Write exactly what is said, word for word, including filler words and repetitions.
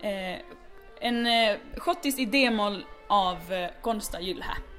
Eh, en eh, schottis i d-moll av eh, Konsta Jylhä.